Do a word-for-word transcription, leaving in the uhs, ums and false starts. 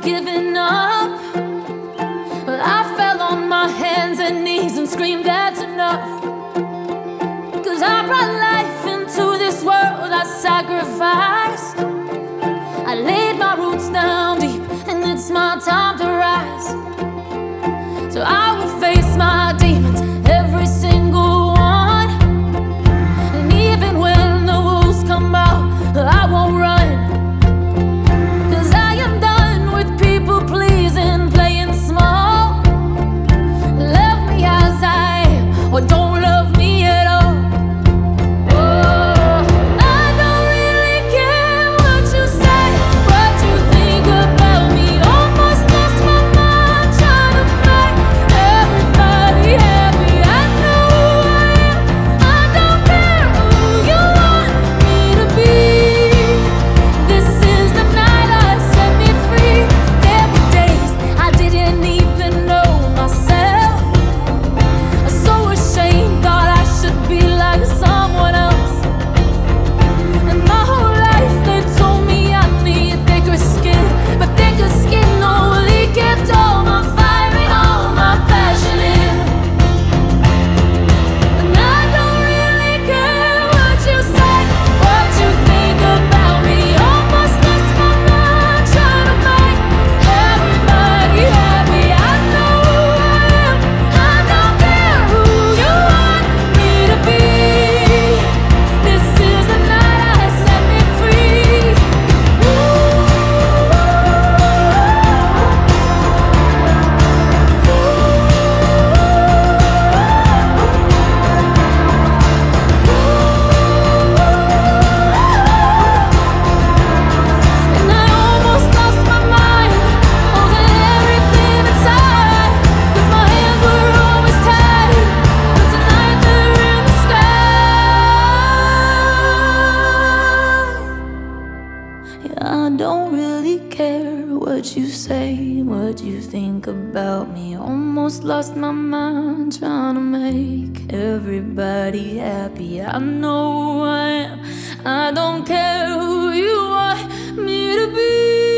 giving up. Well, I fell on my hands and knees and screamed, that's enough. Cause I brought life into this world, I sacrificed. I laid my roots down deep, and it's my time to rise. So I will face my demons, every single one. And even when the wolves come out, I won't run. Cause I am done with people pleasing, playing small. Love me as I am, or don't love me at all. Oh, I don't really care what you say, what you think about me. Almost lost my mind trying to make everybody happy. I know who I am, I don't care who you want me to be. This is the night I set me free. There were days I didn't even know myself. I'm so ashamed, thought I should be like someone else. And my whole life they told me I need thicker skin, but thicker skin only kept all my fire and all my passion in. And I don't really care what you say, what you think about me. Almost lost my mind trying to make everybody happy. I know who I am, I don't care who you want me to be. This is the night I set me free. And I almost lost my mind, holding everything inside. Cause my hands were always tied, but tonight they're in the sky. Yeah, I don't really care what you say, what you think about me. Almost lost my mind trying to make everybody happy. I know who I am, I don't care who you want me to be.